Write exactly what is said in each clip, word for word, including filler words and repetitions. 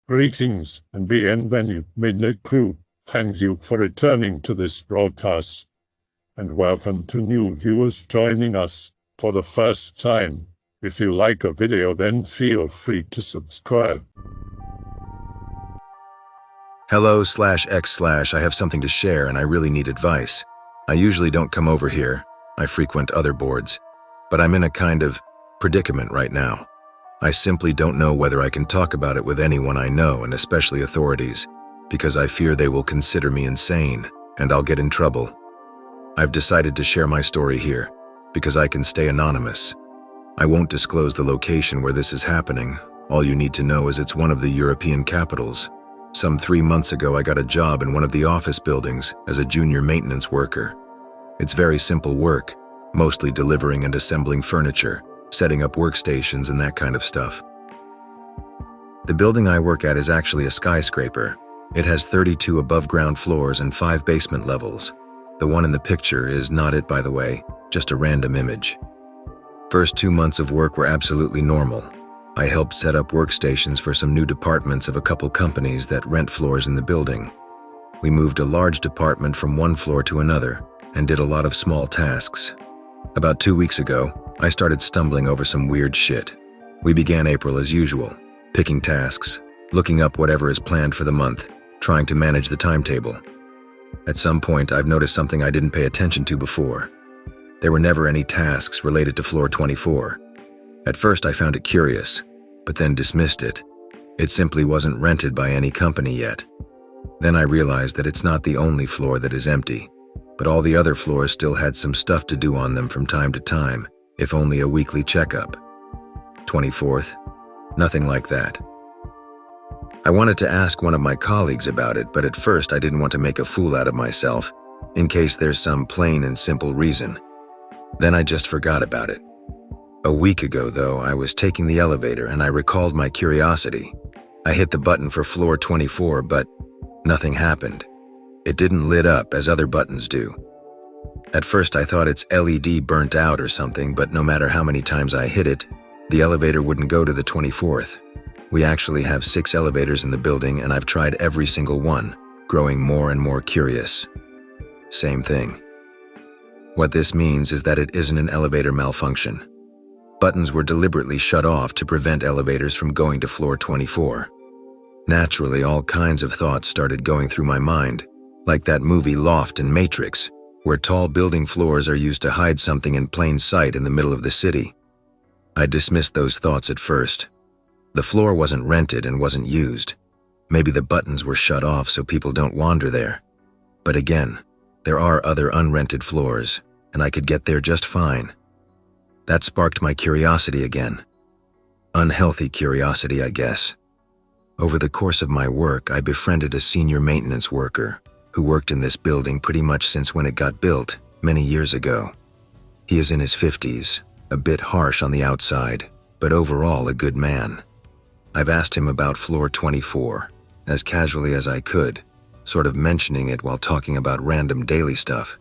Greetings and bienvenue, Midnight Crew. Thank you for returning to this broadcast, and welcome to new viewers joining us for the first time. If you like a video, then feel free to subscribe. Hello slash X slash I have something to share and I really need advice. I usually don't come over here. I frequent other boards, but I'm in a kind of predicament right now. I simply don't know whether I can talk about it with anyone I know, and especially authorities, because I fear they will consider me insane and I'll get in trouble. I've decided to share my story here because I can stay anonymous. I won't disclose the location where this is happening. All you need to know is it's one of the European capitals. Some three months ago, I got a job in one of the office buildings as a junior maintenance worker. It's very simple work, mostly delivering and assembling furniture, setting up workstations and that kind of stuff. The building I work at is actually a skyscraper. It has thirty-two above-ground floors and five basement levels. The one in the picture is not it, by the way, just a random image. First two months of work were absolutely normal. I helped set up workstations for some new departments of a couple companies that rent floors in the building. We moved a large department from one floor to another and did a lot of small tasks. About two weeks ago, I started stumbling over some weird shit. We began April as usual, picking tasks, looking up whatever is planned for the month, trying to manage the timetable. At some point, I've noticed something I didn't pay attention to before. There were never any tasks related to floor twenty-four. At first, I found it curious, but then dismissed it. It simply wasn't rented by any company yet. Then I realized that it's not the only floor that is empty, but all the other floors still had some stuff to do on them from time to time, if only a weekly checkup. twenty-fourth, nothing like that. I wanted to ask one of my colleagues about it, but at first I didn't want to make a fool out of myself, in case there's some plain and simple reason. Then I just forgot about it. A week ago, though, I was taking the elevator and I recalled my curiosity. I hit the button for floor twenty-four, but nothing happened. It didn't lit up as other buttons do. At first I thought its L E D burnt out or something, but no matter how many times I hit it, the elevator wouldn't go to the twenty-fourth. We actually have six elevators in the building and I've tried every single one, growing more and more curious. Same thing. What this means is that it isn't an elevator malfunction. Buttons were deliberately shut off to prevent elevators from going to floor twenty-four. Naturally, all kinds of thoughts started going through my mind, like that movie Loft and Matrix, where tall building floors are used to hide something in plain sight in the middle of the city. I dismissed those thoughts at first. The floor wasn't rented and wasn't used. Maybe the buttons were shut off so people don't wander there. But again, there are other unrented floors, and I could get there just fine. That sparked my curiosity again. Unhealthy curiosity, I guess. Over the course of my work, I befriended a senior maintenance worker who worked in this building pretty much since when it got built, many years ago. He is in his fifties, a bit harsh on the outside, but overall a good man. I've asked him about floor twenty-four, as casually as I could, sort of mentioning it while talking about random daily stuff.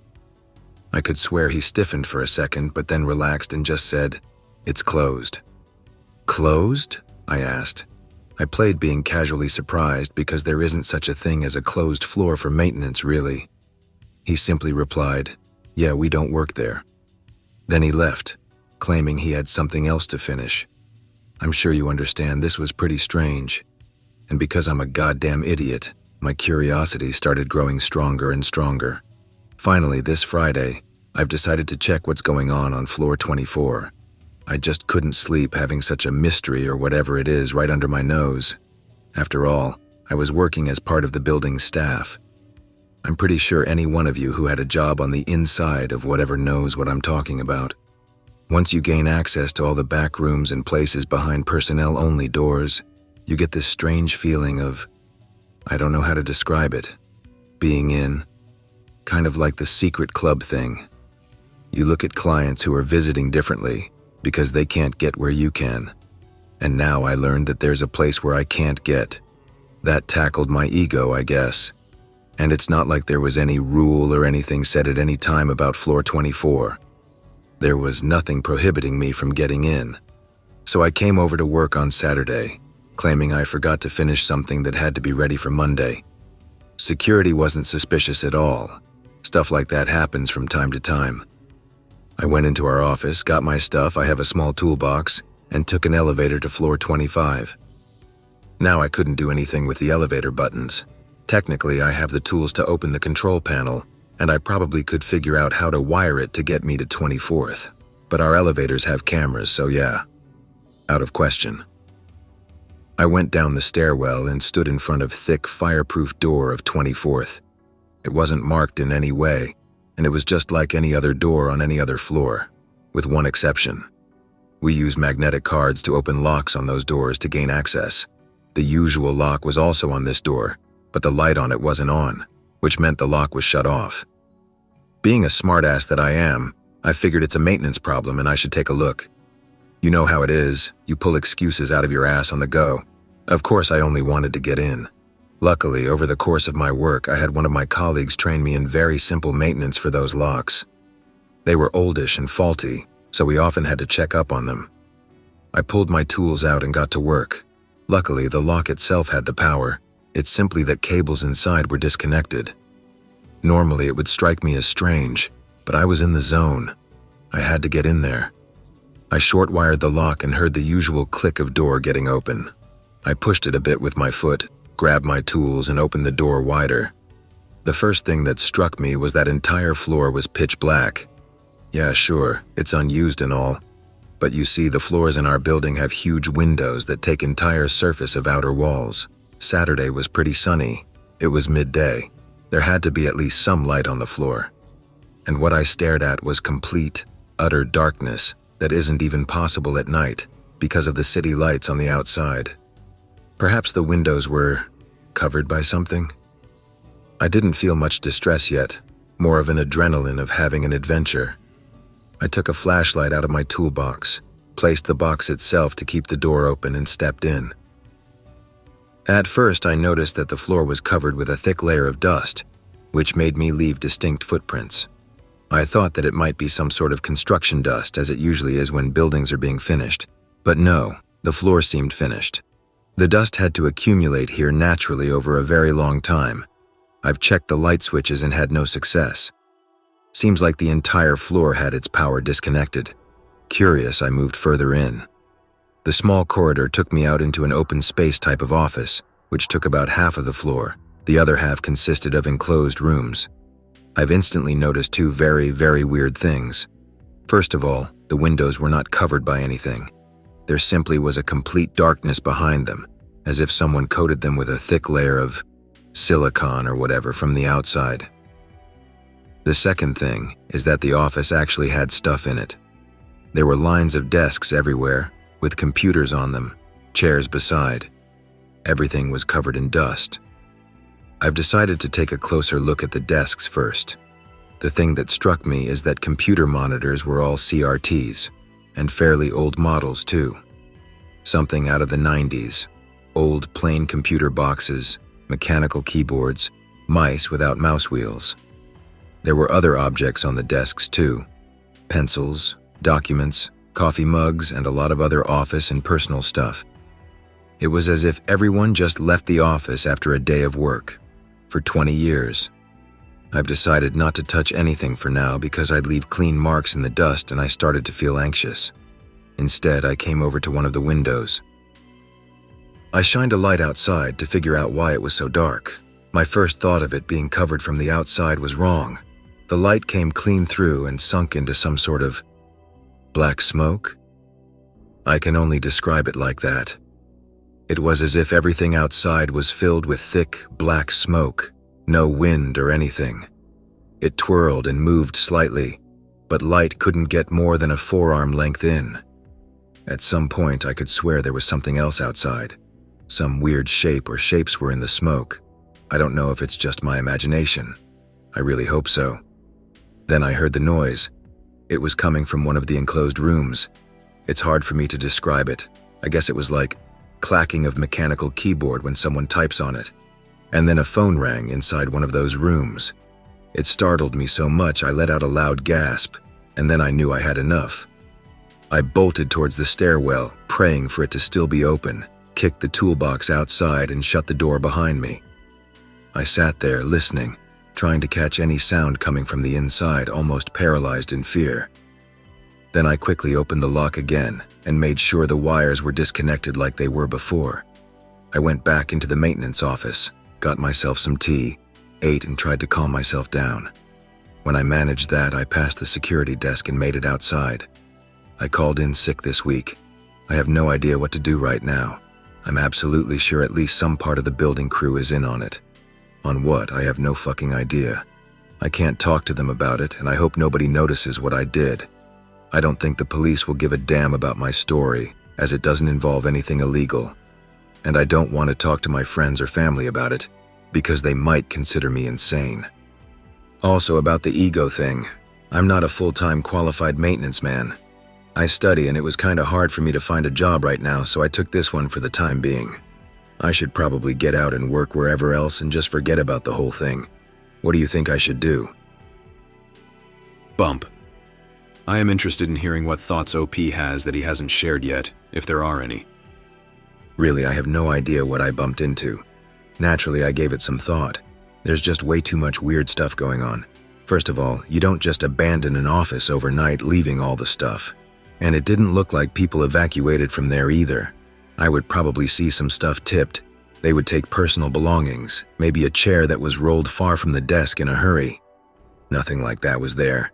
I could swear he stiffened for a second, but then relaxed and just said, "It's closed." "Closed?" I asked. I played being casually surprised because there isn't such a thing as a closed floor for maintenance, really. He simply replied, "Yeah, we don't work there." Then he left, claiming he had something else to finish. I'm sure you understand this was pretty strange. And because I'm a goddamn idiot, my curiosity started growing stronger and stronger. Finally, this Friday, I've decided to check what's going on on floor twenty-four. I just couldn't sleep having such a mystery or whatever it is right under my nose. After all, I was working as part of the building's staff. I'm pretty sure any one of you who had a job on the inside of whatever knows what I'm talking about. Once you gain access to all the back rooms and places behind personnel-only doors, you get this strange feeling of, I don't know how to describe it, being in, kind of like the secret club thing. You look at clients who are visiting differently, because they can't get where you can. And now I learned that there's a place where I can't get. That tackled my ego, I guess. And it's not like there was any rule or anything said at any time about floor twenty-four. There was nothing prohibiting me from getting in. So I came over to work on Saturday, claiming I forgot to finish something that had to be ready for Monday. Security wasn't suspicious at all. Stuff like that happens from time to time. I went into our office, got my stuff, I have a small toolbox, and took an elevator to floor twenty-five. Now I couldn't do anything with the elevator buttons. Technically, I have the tools to open the control panel, and I probably could figure out how to wire it to get me to twenty-fourth. But our elevators have cameras, so yeah, out of question. I went down the stairwell and stood in front of thick, fireproof door of twenty-fourth. It wasn't marked in any way, and it was just like any other door on any other floor, with one exception. We use magnetic cards to open locks on those doors to gain access. The usual lock was also on this door, but the light on it wasn't on, which meant the lock was shut off. Being a smartass that I am, I figured it's a maintenance problem and I should take a look. You know how it is, you pull excuses out of your ass on the go. Of course, I only wanted to get in. Luckily, over the course of my work, I had one of my colleagues train me in very simple maintenance for those locks. They were oldish and faulty, so we often had to check up on them. I pulled my tools out and got to work. Luckily, the lock itself had the power. It's simply that cables inside were disconnected. Normally, it would strike me as strange, but I was in the zone. I had to get in there. I short-wired the lock and heard the usual click of door getting open. I pushed it a bit with my foot, grabbed my tools, and opened the door wider. The first thing that struck me was that entire floor was pitch black. Yeah, sure, it's unused and all, but you see, the floors in our building have huge windows that take entire surface of outer walls. Saturday was pretty sunny. It was midday. There had to be at least some light on the floor. And what I stared at was complete, utter darkness that isn't even possible at night because of the city lights on the outside. Perhaps the windows were covered by something? I didn't feel much distress yet, more of an adrenaline of having an adventure. I took a flashlight out of my toolbox, placed the box itself to keep the door open, and stepped in. At first, I noticed that the floor was covered with a thick layer of dust, which made me leave distinct footprints. I thought that it might be some sort of construction dust, as it usually is when buildings are being finished. But no, the floor seemed finished. The dust had to accumulate here naturally over a very long time. I've checked the light switches and had no success. Seems like the entire floor had its power disconnected. Curious, I moved further in. The small corridor took me out into an open space type of office, which took about half of the floor. The other half consisted of enclosed rooms. I've instantly noticed two very, very weird things. First of all, the windows were not covered by anything. There simply was a complete darkness behind them, as if someone coated them with a thick layer of silicone or whatever from the outside. The second thing is that the office actually had stuff in it. There were lines of desks everywhere, with computers on them, chairs beside. Everything was covered in dust. I've decided to take a closer look at the desks first. The thing that struck me is that computer monitors were all C R Ts, and fairly old models too. Something out of the nineties. Old plain computer boxes, mechanical keyboards, mice without mouse wheels. There were other objects on the desks too. Pencils, documents, coffee mugs, and a lot of other office and personal stuff. It was as if everyone just left the office after a day of work. For twenty years. I've decided not to touch anything for now because I'd leave clean marks in the dust and I started to feel anxious. Instead, I came over to one of the windows. I shined a light outside to figure out why it was so dark. My first thought of it being covered from the outside was wrong. The light came clean through and sunk into some sort of black smoke? I can only describe it like that. It was as if everything outside was filled with thick, black smoke, no wind or anything. It twirled and moved slightly, but light couldn't get more than a forearm length in. At some point, I could swear there was something else outside. Some weird shape or shapes were in the smoke. I don't know if it's just my imagination. I really hope so. Then I heard the noise. It was coming from one of the enclosed rooms. It's hard for me to describe it. I guess it was like clacking of mechanical keyboard when someone types on it. And then a phone rang inside one of those rooms. It startled me so much I let out a loud gasp, and then I knew I had enough. I bolted towards the stairwell, praying for it to still be open, kicked the toolbox outside and shut the door behind me. I sat there listening, trying to catch any sound coming from the inside, almost paralyzed in fear. Then I quickly opened the lock again and made sure the wires were disconnected like they were before. I went back into the maintenance office, got myself some tea, ate and tried to calm myself down. When I managed that, I passed the security desk and made it outside. I called in sick this week. I have no idea what to do right now. I'm absolutely sure at least some part of the building crew is in on it. On what, I have no fucking idea. I can't talk to them about it, and I hope nobody notices what I did. I don't think the police will give a damn about my story, as it doesn't involve anything illegal. And I don't want to talk to my friends or family about it, because they might consider me insane. Also about the ego thing, I'm not a full-time qualified maintenance man. I study and it was kinda hard for me to find a job right now, so I took this one for the time being. I should probably get out and work wherever else and just forget about the whole thing. What do you think I should do? Bump. I am interested in hearing what thoughts O P has that he hasn't shared yet, if there are any. Really, I have no idea what I bumped into. Naturally, I gave it some thought. There's just way too much weird stuff going on. First of all, you don't just abandon an office overnight leaving all the stuff. And it didn't look like people evacuated from there either. I would probably see some stuff tipped. They would take personal belongings, maybe a chair that was rolled far from the desk in a hurry. Nothing like that was there.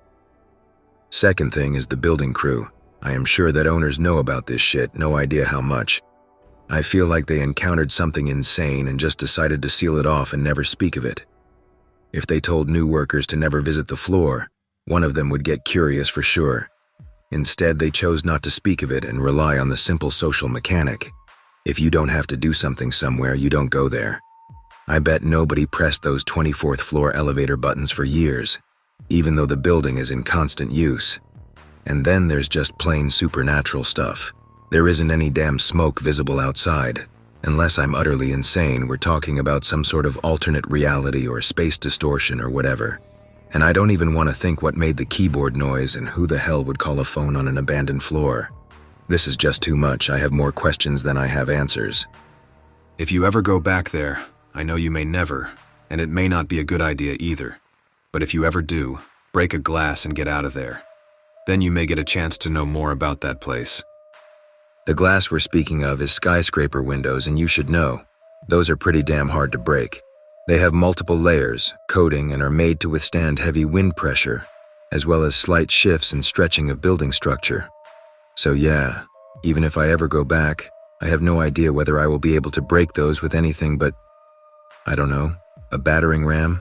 Second thing is the building crew. I am sure that owners know about this shit, no idea how much. I feel like they encountered something insane and just decided to seal it off and never speak of it. If they told new workers to never visit the floor, one of them would get curious for sure. Instead, they chose not to speak of it and rely on the simple social mechanic. If you don't have to do something somewhere, you don't go there. I bet nobody pressed those twenty-fourth floor elevator buttons for years, even though the building is in constant use. And then there's just plain supernatural stuff. There isn't any damn smoke visible outside. Unless I'm utterly insane, we're talking about some sort of alternate reality or space distortion or whatever. And I don't even want to think what made the keyboard noise and who the hell would call a phone on an abandoned floor. This is just too much. I have more questions than I have answers. If you ever go back there, I know you may never, and it may not be a good idea either. But if you ever do, break a glass and get out of there. Then you may get a chance to know more about that place. The glass we're speaking of is skyscraper windows, and you should know. Those are pretty damn hard to break. They have multiple layers, coating, and are made to withstand heavy wind pressure, as well as slight shifts and stretching of building structure. So yeah, even if I ever go back, I have no idea whether I will be able to break those with anything but, I don't know, a battering ram?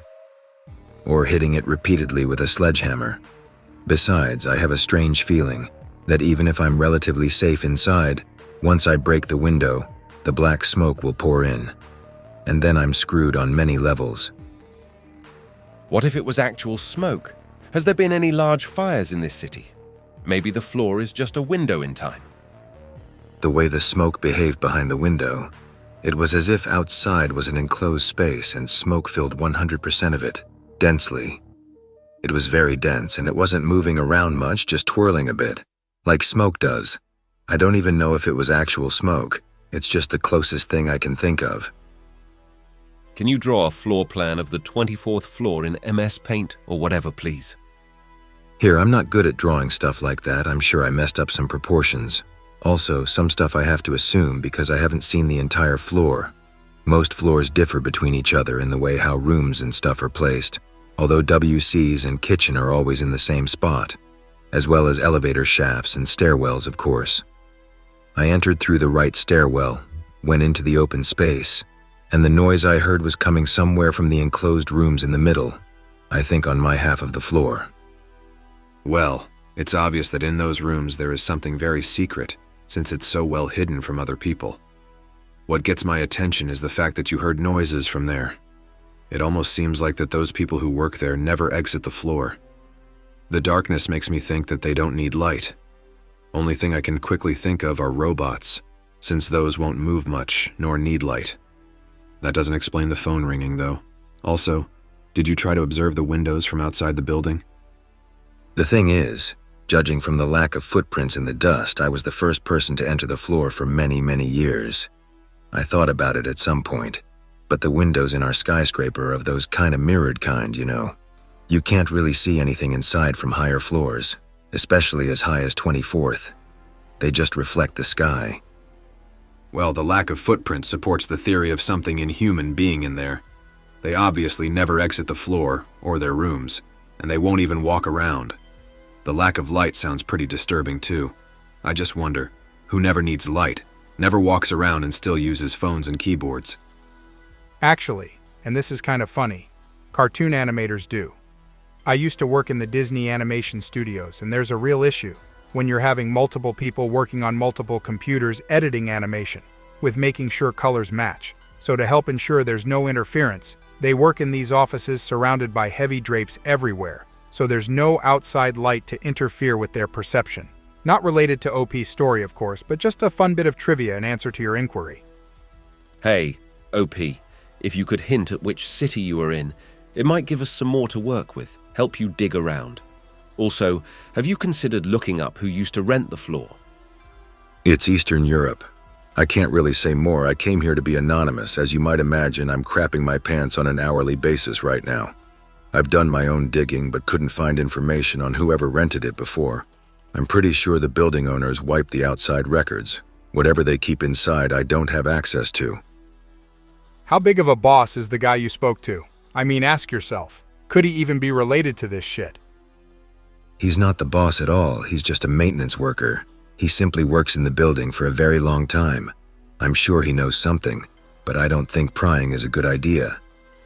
Or hitting it repeatedly with a sledgehammer. Besides, I have a strange feeling that even if I'm relatively safe inside, once I break the window, the black smoke will pour in. And then I'm screwed on many levels. What if it was actual smoke? Has there been any large fires in this city? Maybe the floor is just a window in time. The way the smoke behaved behind the window, it was as if outside was an enclosed space and smoke filled one hundred percent of it, densely. It was very dense and it wasn't moving around much, just twirling a bit, like smoke does. I don't even know if it was actual smoke. It's just the closest thing I can think of. Can you draw a floor plan of the twenty-fourth floor in M S Paint or whatever, please? Here, I'm not good at drawing stuff like that. I'm sure I messed up some proportions. Also, some stuff I have to assume because I haven't seen the entire floor. Most floors differ between each other in the way how rooms and stuff are placed, although W Cs and kitchen are always in the same spot, as well as elevator shafts and stairwells, of course. I entered through the right stairwell, went into the open space, and the noise I heard was coming somewhere from the enclosed rooms in the middle, I think on my half of the floor. Well, it's obvious that in those rooms there is something very secret, since it's so well hidden from other people. What gets my attention is the fact that you heard noises from there. It almost seems like that those people who work there never exit the floor. The darkness makes me think that they don't need light. Only thing I can quickly think of are robots, since those won't move much nor need light. That doesn't explain the phone ringing, though. Also, did you try to observe the windows from outside the building? The thing is, judging from the lack of footprints in the dust, I was the first person to enter the floor for many, many years. I thought about it at some point, but the windows in our skyscraper are of those kind of mirrored kind, you know. You can't really see anything inside from higher floors, especially as high as twenty-fourth. They just reflect the sky. Well, the lack of footprints supports the theory of something inhuman being in there. They obviously never exit the floor or their rooms, and they won't even walk around. The lack of light sounds pretty disturbing too. I just wonder, who never needs light, never walks around and still uses phones and keyboards? Actually, and this is kind of funny, cartoon animators do. I used to work in the Disney animation studios, and there's a real issue when you're having multiple people working on multiple computers editing animation, with making sure colors match. So to help ensure there's no interference, they work in these offices surrounded by heavy drapes everywhere, so there's no outside light to interfere with their perception. Not related to O P's story, of course, but just a fun bit of trivia in answer to your inquiry. Hey, O P, if you could hint at which city you are in, it might give us some more to work with, help you dig around. Also, have you considered looking up who used to rent the floor? It's Eastern Europe. I can't really say more. I came here to be anonymous. As you might imagine, I'm crapping my pants on an hourly basis right now. I've done my own digging, but couldn't find information on whoever rented it before. I'm pretty sure the building owners wiped the outside records. Whatever they keep inside, I don't have access to. How big of a boss is the guy you spoke to? I mean, ask yourself, could he even be related to this shit? He's not the boss at all. He's just a maintenance worker. He simply works in the building for a very long time. I'm sure he knows something, but I don't think prying is a good idea.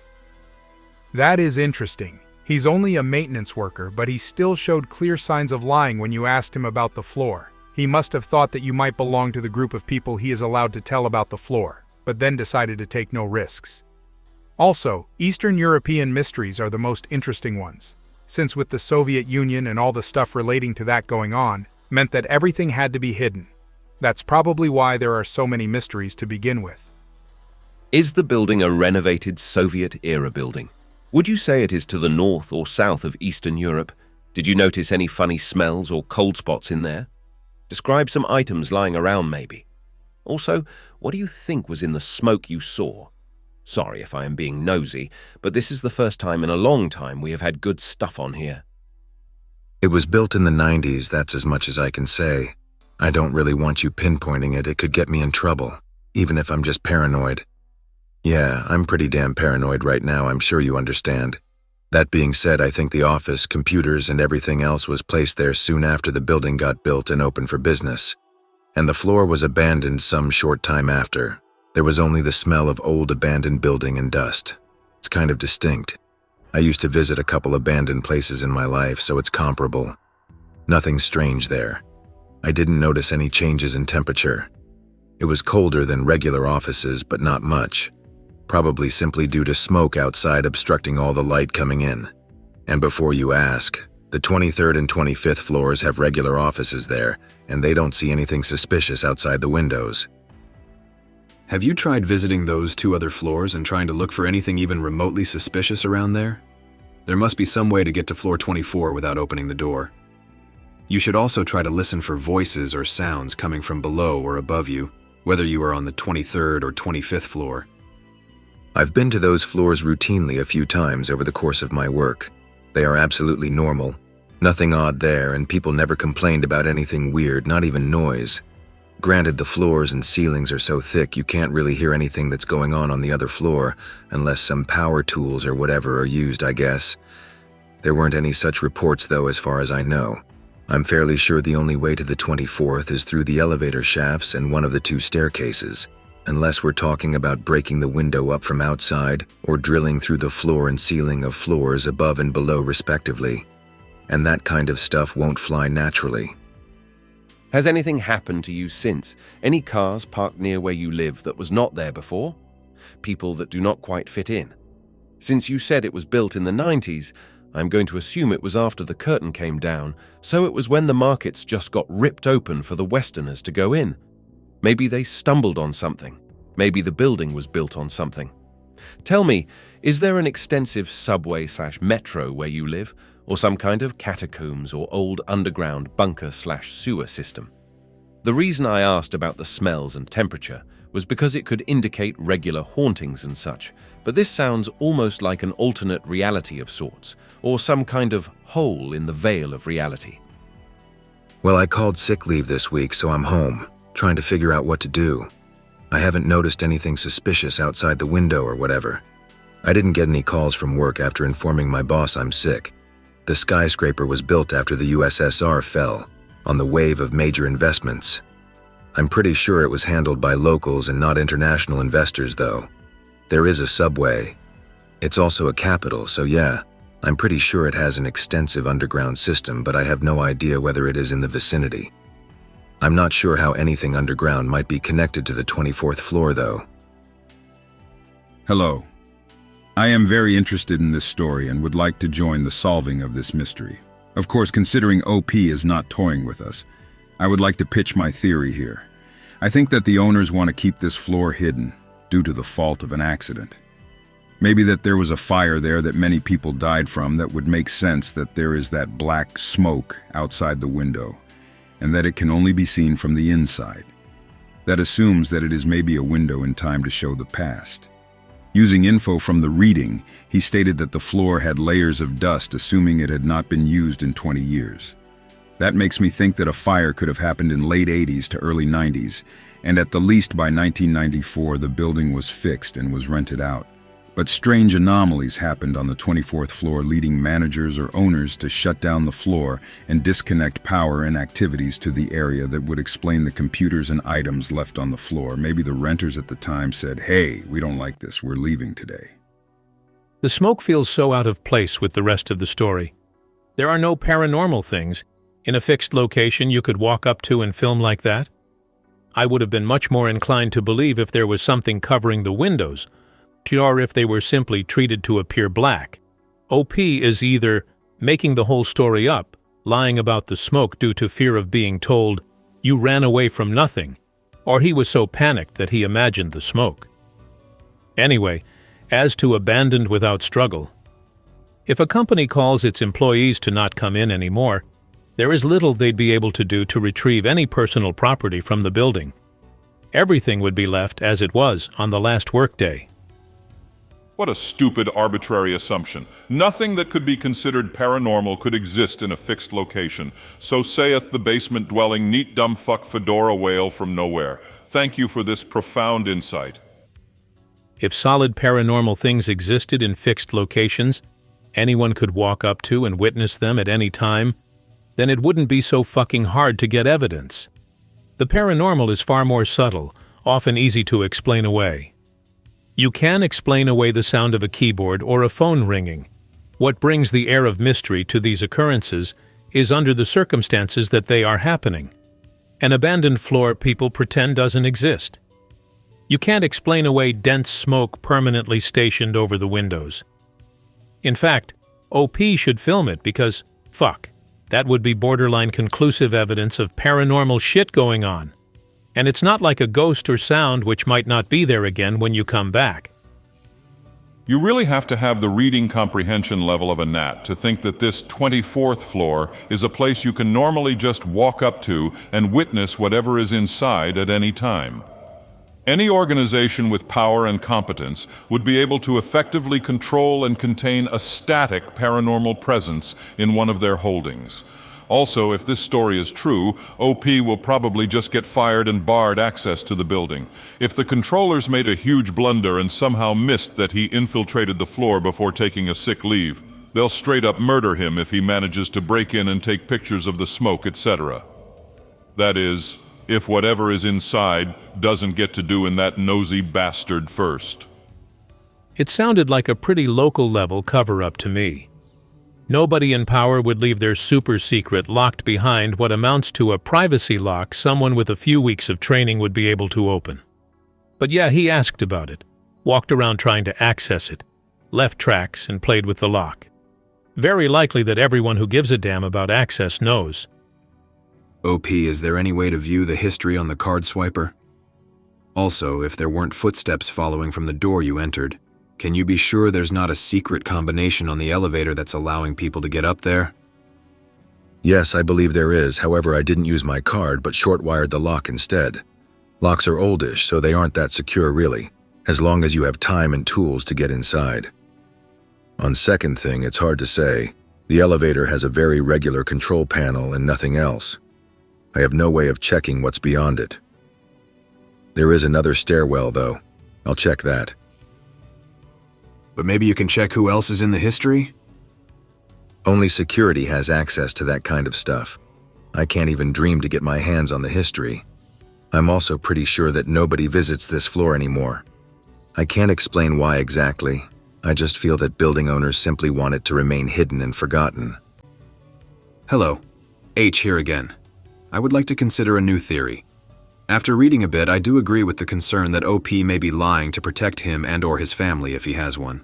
That is interesting. He's only a maintenance worker, but he still showed clear signs of lying when you asked him about the floor. He must have thought that you might belong to the group of people he is allowed to tell about the floor, but then decided to take no risks. Also, Eastern European mysteries are the most interesting ones, since with the Soviet Union and all the stuff relating to that going on, meant that everything had to be hidden. That's probably why there are so many mysteries to begin with. Is the building a renovated Soviet-era building? Would you say it is to the north or south of Eastern Europe? Did you notice any funny smells or cold spots in there? Describe some items lying around, maybe. Also, what do you think was in the smoke you saw? Sorry if I am being nosy, but this is the first time in a long time we have had good stuff on here. It was built in the nineties, that's as much as I can say. I don't really want you pinpointing it, it could get me in trouble, even if I'm just paranoid. Yeah, I'm pretty damn paranoid right now, I'm sure you understand. That being said, I think the office, computers, and everything else was placed there soon after the building got built and open for business. And the floor was abandoned some short time after. There was only the smell of old abandoned building and dust. It's kind of distinct. I used to visit a couple abandoned places in my life, so it's comparable. Nothing strange there. I didn't notice any changes in temperature. It was colder than regular offices, but not much. Probably simply due to smoke outside obstructing all the light coming in. And before you ask, the twenty-third and twenty-fifth floors have regular offices there, and they don't see anything suspicious outside the windows. Have you tried visiting those two other floors and trying to look for anything even remotely suspicious around there? There must be some way to get to floor twenty-four without opening the door. You should also try to listen for voices or sounds coming from below or above you, whether you are on the twenty-third or twenty-fifth floor. I've been to those floors routinely a few times over the course of my work. They are absolutely normal. Nothing odd there, and people never complained about anything weird, not even noise. Granted, the floors and ceilings are so thick you can't really hear anything that's going on on the other floor, unless some power tools or whatever are used, I guess. There weren't any such reports, though, as far as I know. I'm fairly sure the only way to the twenty-fourth is through the elevator shafts and one of the two staircases, unless we're talking about breaking the window up from outside or drilling through the floor and ceiling of floors above and below respectively. And that kind of stuff won't fly naturally. Has anything happened to you since? Any cars parked near where you live that was not there before? People that do not quite fit in? Since you said it was built in the nineties, I'm going to assume it was after the curtain came down, so it was when the markets just got ripped open for the Westerners to go in. Maybe they stumbled on something. Maybe the building was built on something. Tell me, is there an extensive subway slash metro where you live, or some kind of catacombs or old underground bunker slash sewer system? The reason I asked about the smells and temperature was because it could indicate regular hauntings and such, but this sounds almost like an alternate reality of sorts, or some kind of hole in the veil of reality. Well, I called sick leave this week, so I'm home, trying to figure out what to do. I haven't noticed anything suspicious outside the window or whatever. I didn't get any calls from work after informing my boss I'm sick. The skyscraper was built after the U S S R fell, on the wave of major investments. I'm pretty sure it was handled by locals and not international investors, though. There is a subway. It's also a capital, so yeah, I'm pretty sure it has an extensive underground system, but I have no idea whether it is in the vicinity. I'm not sure how anything underground might be connected to the twenty-fourth floor, though. Hello. I am very interested in this story and would like to join the solving of this mystery. Of course, considering O P is not toying with us, I would like to pitch my theory here. I think that the owners want to keep this floor hidden due to the fault of an accident. Maybe that there was a fire there that many people died from that would make sense that there is that black smoke outside the window, and that it can only be seen from the inside. That assumes that it is maybe a window in time to show the past. Using info from the reading, he stated that the floor had layers of dust, assuming it had not been used in twenty years. That makes me think that a fire could have happened in late eighties to early nineties, and at the least by nineteen ninety-four the building was fixed and was rented out. But strange anomalies happened on the twenty-fourth floor, leading managers or owners to shut down the floor and disconnect power and activities to the area that would explain the computers and items left on the floor. Maybe the renters at the time said, "Hey, we don't like this, we're leaving today." The smoke feels so out of place with the rest of the story. There are no paranormal things in a fixed location you could walk up to and film like that. I would have been much more inclined to believe if there was something covering the windows, or if they were simply treated to appear black. O P is either making the whole story up, lying about the smoke due to fear of being told, "You ran away from nothing," or he was so panicked that he imagined the smoke. Anyway, as to abandoned without struggle, if a company calls its employees to not come in anymore, there is little they'd be able to do to retrieve any personal property from the building. Everything would be left as it was on the last workday. What a stupid, arbitrary assumption. Nothing that could be considered paranormal could exist in a fixed location. So saith the basement-dwelling, neat dumb fuck fedora whale from nowhere. Thank you for this profound insight. If solid paranormal things existed in fixed locations, anyone could walk up to and witness them at any time, then it wouldn't be so fucking hard to get evidence. The paranormal is far more subtle, often easy to explain away. You can explain away the sound of a keyboard or a phone ringing. What brings the air of mystery to these occurrences is under the circumstances that they are happening. An abandoned floor people pretend doesn't exist. You can't explain away dense smoke permanently stationed over the windows. In fact, O P should film it because, fuck, that would be borderline conclusive evidence of paranormal shit going on. And it's not like a ghost or sound which might not be there again when you come back. You really have to have the reading comprehension level of a gnat to think that this twenty-fourth floor is a place you can normally just walk up to and witness whatever is inside at any time. Any organization with power and competence would be able to effectively control and contain a static paranormal presence in one of their holdings. Also, if this story is true, O P will probably just get fired and barred access to the building. If the controllers made a huge blunder and somehow missed that he infiltrated the floor before taking a sick leave, they'll straight up murder him if he manages to break in and take pictures of the smoke, et cetera. That is, if whatever is inside doesn't get to do in that nosy bastard first. It sounded like a pretty local level cover-up to me. Nobody in power would leave their super secret locked behind what amounts to a privacy lock someone with a few weeks of training would be able to open. But yeah, he asked about it, walked around trying to access it, left tracks and played with the lock. Very likely that everyone who gives a damn about access knows. O P, is there any way to view the history on the card swiper? Also, if there weren't footsteps following from the door you entered, can you be sure there's not a secret combination on the elevator that's allowing people to get up there? Yes, I believe there is. However, I didn't use my card but short-wired the lock instead. Locks are oldish, so they aren't that secure really, as long as you have time and tools to get inside. On second thing, it's hard to say. The elevator has a very regular control panel and nothing else. I have no way of checking what's beyond it. There is another stairwell, though. I'll check that. But maybe you can check who else is in the history? Only security has access to that kind of stuff. I can't even dream to get my hands on the history. I'm also pretty sure that nobody visits this floor anymore. I can't explain why exactly. I just feel that building owners simply want it to remain hidden and forgotten. Hello, H here again. I would like to consider a new theory. After reading a bit, I do agree with the concern that O P may be lying to protect him and or his family if he has one.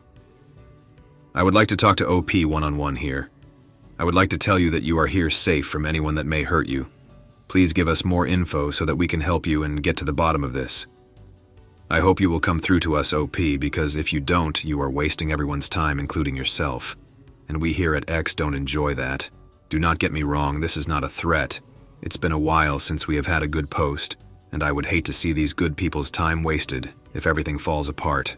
I would like to talk to O P one-on-one here. I would like to tell you that you are here safe from anyone that may hurt you. Please give us more info so that we can help you and get to the bottom of this. I hope you will come through to us, O P, because if you don't, you are wasting everyone's time, including yourself. And we here at X don't enjoy that. Do not get me wrong, this is not a threat. It's been a while since we have had a good post, and I would hate to see these good people's time wasted if everything falls apart.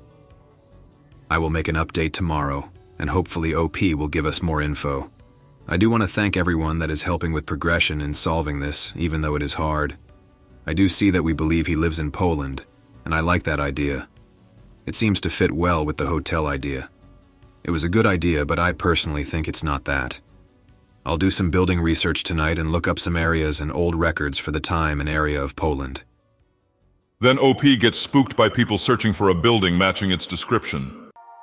I will make an update tomorrow, and hopefully O P will give us more info. I do want to thank everyone that is helping with progression in solving this, even though it is hard. I do see that we believe he lives in Poland, and I like that idea. It seems to fit well with the hotel idea. It was a good idea, but I personally think it's not that. I'll do some building research tonight and look up some areas and old records for the time and area of Poland. Then O P gets spooked by people searching for a building matching its description.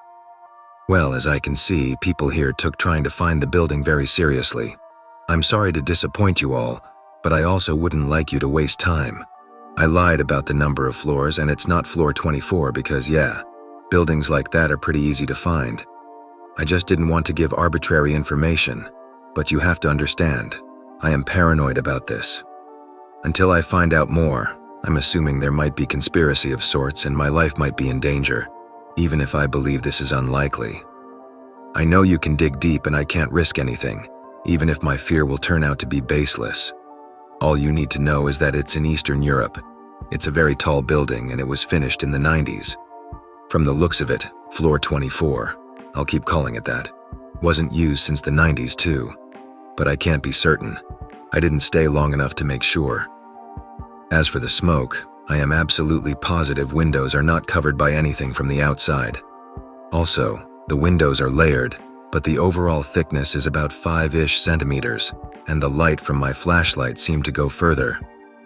Well, as I can see, people here took trying to find the building very seriously. I'm sorry to disappoint you all, but I also wouldn't like you to waste time. I lied about the number of floors, and it's not floor twenty-four because, yeah, buildings like that are pretty easy to find. I just didn't want to give arbitrary information, but you have to understand, I am paranoid about this. Until I find out more, I'm assuming there might be conspiracy of sorts and my life might be in danger, even if I believe this is unlikely. I know you can dig deep and I can't risk anything, even if my fear will turn out to be baseless. All you need to know is that it's in Eastern Europe. It's a very tall building and it was finished in the nineties. From the looks of it, floor twenty-four, I'll keep calling it that, wasn't used since the nineties too. But I can't be certain. I didn't stay long enough to make sure. As for the smoke, I am absolutely positive windows are not covered by anything from the outside. Also, the windows are layered, but the overall thickness is about five-ish centimeters, and the light from my flashlight seemed to go further.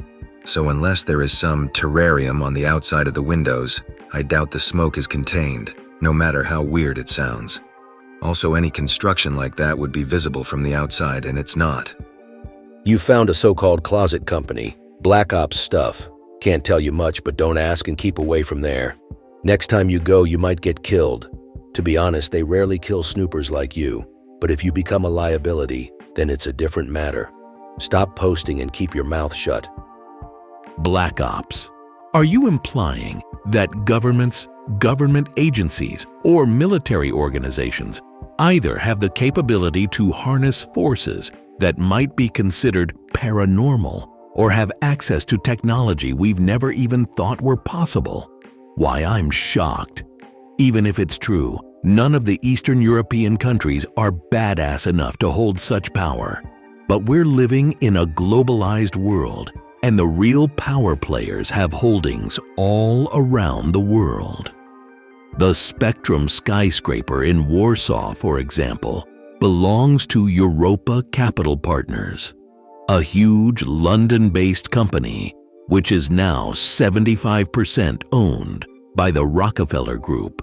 So unless there is some terrarium on the outside of the windows, I doubt the smoke is contained, no matter how weird it sounds. Also, any construction like that would be visible from the outside, and it's not. You found a so-called closet company, Black Ops stuff. Can't tell you much, but don't ask and keep away from there. Next time you go, you might get killed. To be honest, they rarely kill snoopers like you, but if you become a liability, then it's a different matter. Stop posting and keep your mouth shut. Black Ops. Are you implying that governments, government agencies, or military organizations either have the capability to harness forces that might be considered paranormal or have access to technology we've never even thought were possible? Why, I'm shocked. Even if it's true, none of the Eastern European countries are badass enough to hold such power. But we're living in a globalized world, and the real power players have holdings all around the world. The Spectrum skyscraper in Warsaw, for example, belongs to Europa Capital Partners, a huge London-based company which is now seventy-five percent owned by the Rockefeller Group.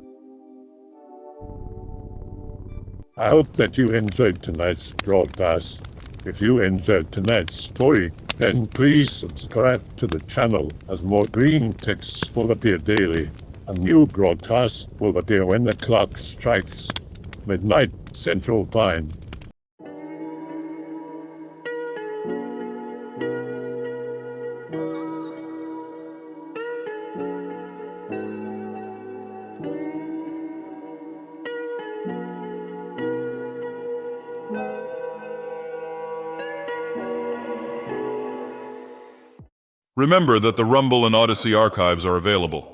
I hope that you enjoyed tonight's broadcast. If you enjoyed tonight's story, then please subscribe to the channel as more green texts will appear daily. A new broadcast will appear when the clock strikes midnight Central Time. Remember that the Rumble and Odyssey archives are available.